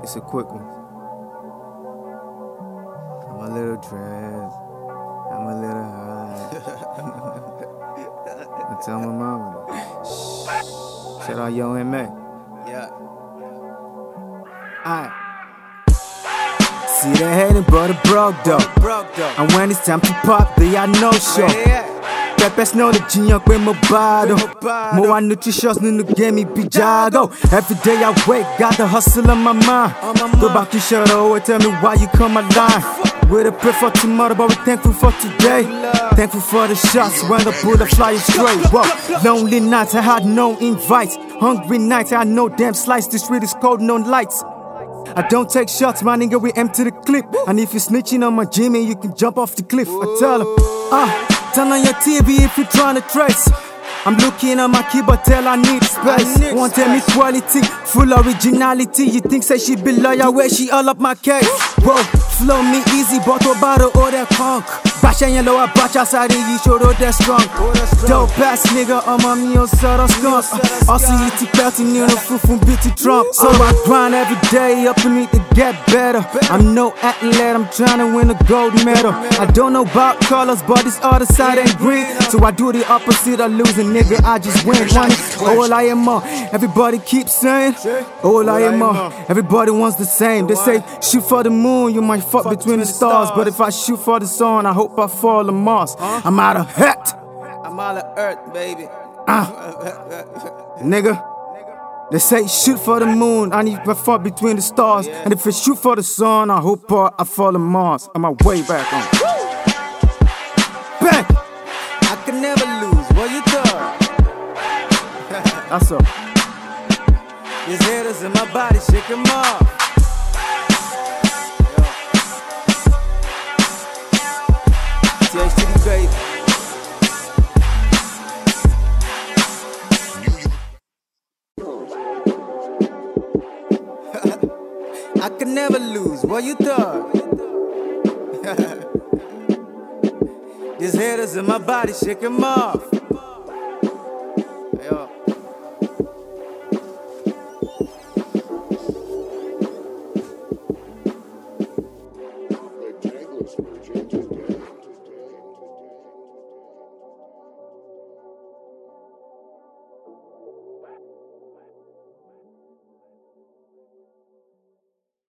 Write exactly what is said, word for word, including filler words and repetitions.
It's a quick one. I'm a little dressed. I'm a little high. I tell my mama. Shout out Yo M A. Yeah. Alright. See they hating, but it broke though. Broke though. And when it's time to pop, they are no show. Where they at? Peppers know the genius with my bottle. More nutritious than the game, me be jago. Every day I wake, got the hustle on my mind. Go back to shut up, tell me why you come alive. We the pray for tomorrow, but we thankful for today. Thankful for the shots when the bullet flying straight. Whoa, lonely nights, I had no invites. Hungry nights, I know damn slice. The street is cold, no lights. I don't take shots, my nigga, we empty the clip. And if you snitching on my Jimmy, you can jump off the cliff. I tell him, ah. Turn on your T V if you're trying to trace. I'm looking at my keyboard, tell I need space. I Want them equality, full originality. You think say she be loyal, where she all up my case. Whoa, flow me easy, bottle bottle, all that conk. Bash and yellow, I batch outside and you show that strong. Dope ass nigga, I'm on me on sort of skunk. Also, you take out in the food from bitty Trump. So I grind every day up and need to get better. I'm no athlete, I'm trying to win a gold medal. I don't know about colors, but this other side ain't green. So I do the opposite of losing, nigga, I just win. All I am on, everybody keeps saying. All I am on, everybody wants the same. They say, shoot for the moon, you might fuck between the stars. But if I shoot for the sun, I hope I fall on Mars. I'm out of hat. I'm all of earth, baby. Uh, nigga. They say shoot for the moon, I need to fall between the stars. And if I shoot for the sun, I hope I fall on Mars. I'm my way back on. Bang! I can never lose, what you thought? That's up. These haters in my body, shake them off. T H T D, baby. I can never lose, what you thought? These haters in my body, shake them off.